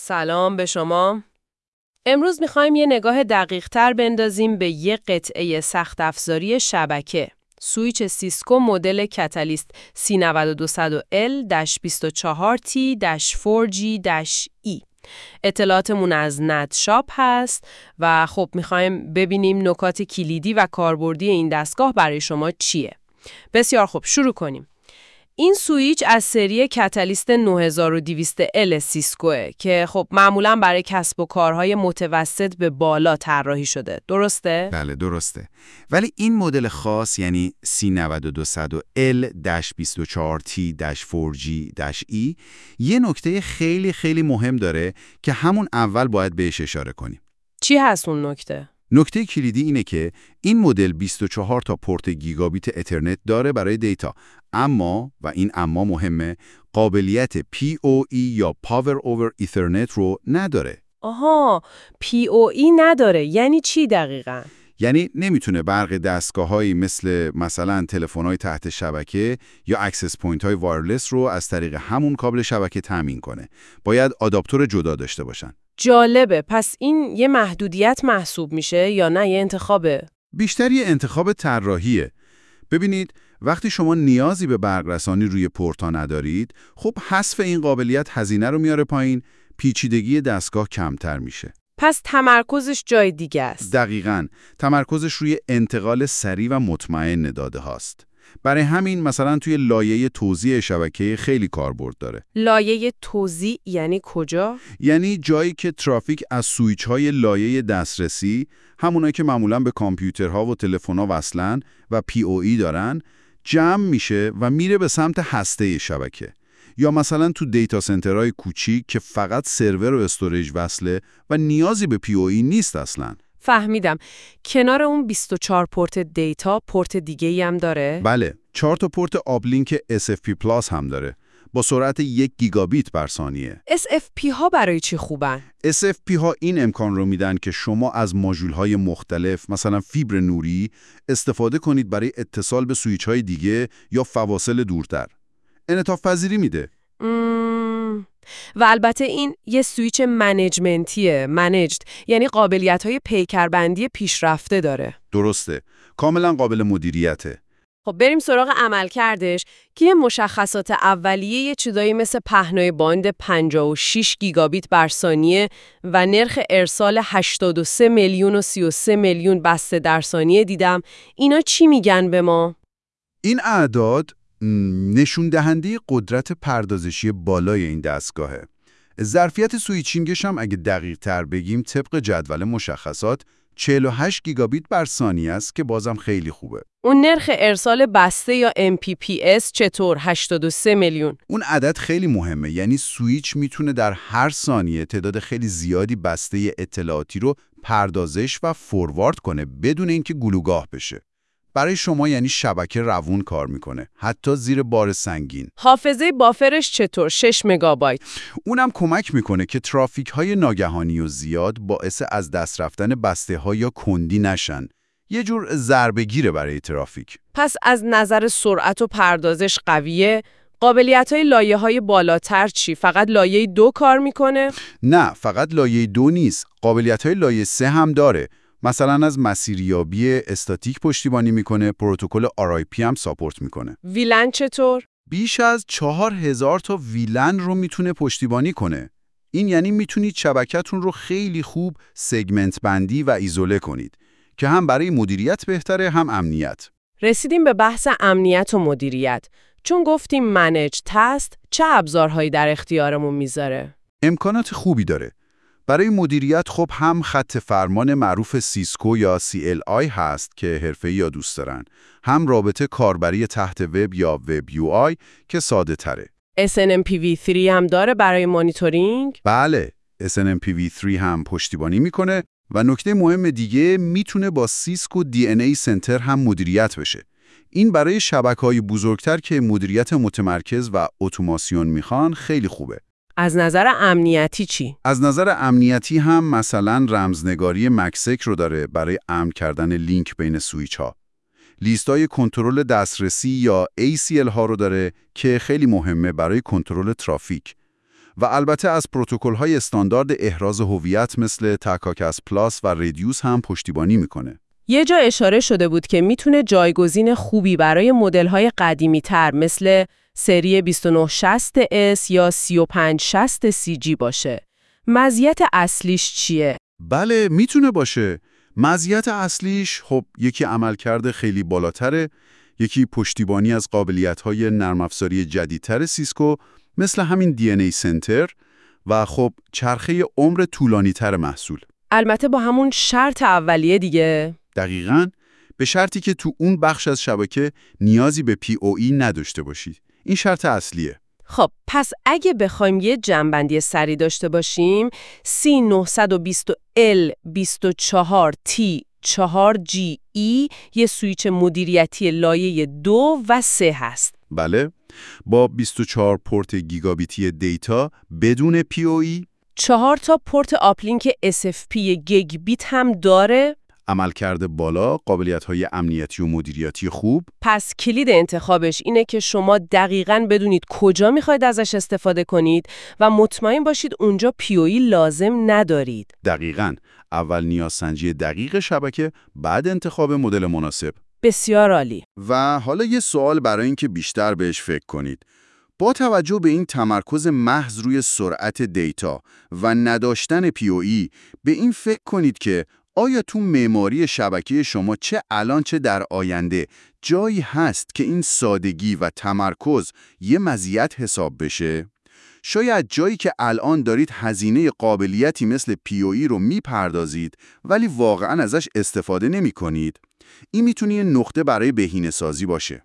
سلام به شما. امروز میخوایم یه نگاه دقیق تر بندازیم به یه قطعه سخت افزاری شبکه. سویچ سیسکو مدل کاتالیست C9200L-24T-4G-E. اطلاعاتمون از نتشاپ هست و خب میخوایم ببینیم نکات کلیدی و کاربردی این دستگاه برای شما چیه. بسیار خوب، شروع کنیم. این سویچ از سری کاتالیست 9200L سیسکوه که خب معمولاً برای کسب و کارهای متوسط به بالا طراحی شده. درسته؟ بله درسته. ولی این مدل خاص یعنی C9200L-24T-4G-E یه نکته خیلی خیلی مهم داره که همون اول باید بهش اشاره کنیم. چی هست اون نکته؟ نکته کلیدی اینه که این مدل 24 تا پورت گیگابیت اترنت داره برای دیتا، اما و این اما مهمه، قابلیت PoE یا Power over Ethernet رو نداره. آها، PoE نداره. یعنی چی دقیقاً؟ یعنی نمیتونه برق دستگاه‌هایی مثلا تلفن‌های تحت شبکه یا اکسس پوینت‌های وایرلس رو از طریق همون کابل شبکه تامین کنه. باید آداپتور جدا داشته باشن. جالبه. پس این یه محدودیت محسوب میشه یا نه یه انتخابه؟ بیشتر یه انتخاب طراحیه. ببینید، وقتی شما نیازی به برق رسانی روی پورتا ندارید، خب حذف این قابلیت هزینه رو میاره پایین، پیچیدگی دستگاه کمتر میشه. پس تمرکزش جای دیگه است. دقیقاً، تمرکزش روی انتقال سریع و مطمئن داده هاست. برای همین مثلا توی لایه توزیع شبکه خیلی کاربرد داره. لایه توزیع یعنی کجا؟ یعنی جایی که ترافیک از سویچ‌های لایه دسترسی، همونایی که معمولاً به کامپیوترها و تلفن‌ها وصلن و PoE دارن، جمع میشه و میره به سمت هسته شبکه. یا مثلا تو دیتا سنترهای کوچیک که فقط سرور و استوریج وصله و نیازی به PoE نیست اصلاً. فهمیدم. کنار اون 24 پورت دیتا، پورت دیگه‌ای هم داره؟ بله، 4 تا پورت آبلینک SFP+ هم داره با سرعت 1 گیگابیت بر ثانیه. SFP ها برای چی خوبن؟ SFP ها این امکان رو میدن که شما از ماژول‌های مختلف مثلا فیبر نوری استفاده کنید برای اتصال به سویچ‌های دیگه یا فواصل دورتر. انعطاف پذیری میده. و البته این یه سویچ منیجمنتیه، منیجد، یعنی قابلیت‌های پیکربندی پیشرفته داره. درسته، کاملا قابل مدیریته. خب بریم سراغ عملکردش که یه مشخصات اولیه یه چیزایی مثل پهنای باند 56 گیگابیت بر ثانیه و نرخ ارسال 83 میلیون و 33 میلیون بسته در ثانیه دیدم. اینا چی میگن به ما؟ این اعداد نشون دهنده قدرت پردازشی بالای این دستگاهه. ظرفیت سویچینگش هم اگه دقیق تر بگیم طبق جدول مشخصات 48 گیگابیت بر ثانیه است که بازم خیلی خوبه. اون نرخ ارسال بسته یا Mbps چطور 83 میلیون؟ اون عدد خیلی مهمه، یعنی سویچ میتونه در هر ثانیه تعداد خیلی زیادی بسته اطلاعاتی رو پردازش و فوروارد کنه بدون اینکه گلوگاه بشه. برای شما یعنی شبکه روون کار میکنه، حتی زیر بار سنگین. حافظه بافرش چطور؟ 6 مگابایت. اونم کمک میکنه که ترافیک های ناگهانی و زیاد باعث از دست رفتن بسته ها یا کندی نشن. یه جور ضربه‌گیره برای ترافیک. پس از نظر سرعت و پردازش قویه. قابلیت‌های لایه‌های بالاتر چی؟ فقط لایه 2 کار میکنه؟ نه، فقط لایه 2 نیست. قابلیت‌های لایه 3 هم داره. مثلا از مسیریابی استاتیک پشتیبانی میکنه، پروتکل RIP هم ساپورت میکنه. ویلن چطور؟ بیش از 4000 تا ویلن رو میتونه پشتیبانی کنه. این یعنی میتونید شبکتون رو خیلی خوب سگمنت بندی و ایزوله کنید که هم برای مدیریت بهتره هم امنیت. رسیدیم به بحث امنیت و مدیریت. چون گفتیم منیج تست، چه ابزارهایی در اختیارمون میذاره؟ امکانات خوبی داره. برای مدیریت خب هم خط فرمان معروف سیسکو یا CLI هست که حرفه‌ای‌ها دوست دارن، هم رابطه کاربری تحت وب یا وب UI که ساده تره. SNMPv3 هم داره برای مانیتورینگ؟ بله، SNMPv3 هم پشتیبانی میکنه و نکته مهم دیگه میتونه با سیسکو DNA سنتر هم مدیریت بشه. این برای شبکه‌های بزرگتر که مدیریت متمرکز و اتوماسیون میخوان خیلی خوبه. از نظر امنیتی چی؟ از نظر امنیتی هم مثلا رمزنگاری مکسک رو داره برای امن کردن لینک بین سویچ ها. لیستای کنترل دسترسی یا ACL ها رو داره که خیلی مهمه برای کنترل ترافیک. و البته از پروتکل‌های استاندارد احراز هویت مثل تاکاکس پلاس و ردیوس هم پشتیبانی میکنه. یه جا اشاره شده بود که میتونه جایگزین خوبی برای مدل‌های قدیمی‌تر مثل سری 2960S یا 3560CG باشه. مزیت اصلیش چیه؟ بله میتونه باشه. مزیت اصلیش خب یکی عملکرد خیلی بالاتره، یکی پشتیبانی از قابلیت‌های نرم افزاری جدیدتر سیسکو مثل همین DNA سنتر و خب چرخه عمر طولانی‌تر محصول. البته با همون شرط اولیه دیگه. دقیقاً، به شرطی که تو اون بخش از شبکه نیازی به PoE نداشته باشید. این شرط اصلیه. خب پس اگه بخوایم یه جمع‌بندی سریع داشته باشیم، C920L24T4GE یه سویچ مدیریتی لایه 2 و 3 هست. بله، با 24 پورت گیگابیتی دیتا بدون PoE، 4 تا پورت آپلینک SFP گیگ بیت هم داره. عملکرد بالا، قابلیت‌های امنیتی و مدیریتی خوب. پس کلید انتخابش اینه که شما دقیقاً بدونید کجا میخواید ازش استفاده کنید و مطمئن باشید اونجا PoE لازم ندارید. دقیقاً، اول نیازسنجی دقیق شبکه، بعد انتخاب مدل مناسب. بسیار عالی. و حالا یه سوال برای اینکه بیشتر بهش فکر کنید. با توجه به این تمرکز محض روی سرعت دیتا و نداشتن PoE، به این فکر کنید که آیا تو معماری شبکه شما چه الان چه در آینده جایی هست که این سادگی و تمرکز یه مزیت حساب بشه؟ شاید جایی که الان دارید هزینه قابلیتی مثل PoE رو میپردازید ولی واقعاً ازش استفاده نمی کنید. این میتونه یه نقطه برای بهینه‌سازی باشه.